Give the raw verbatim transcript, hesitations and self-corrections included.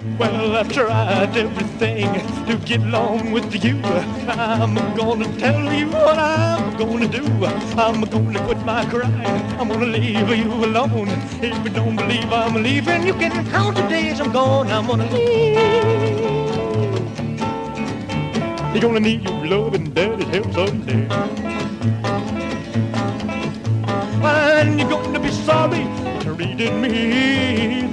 Well, I've tried everything to get along with you. I'm gonna tell you what I'm gonna do. I'm gonna quit my crying. I'm gonna leave you alone. If you don't believe I'm leaving, you can count the days I'm gone. I'm gonna leave. You're gonna need your love and daddy's help someday. And you're gonna be sorry you treated me.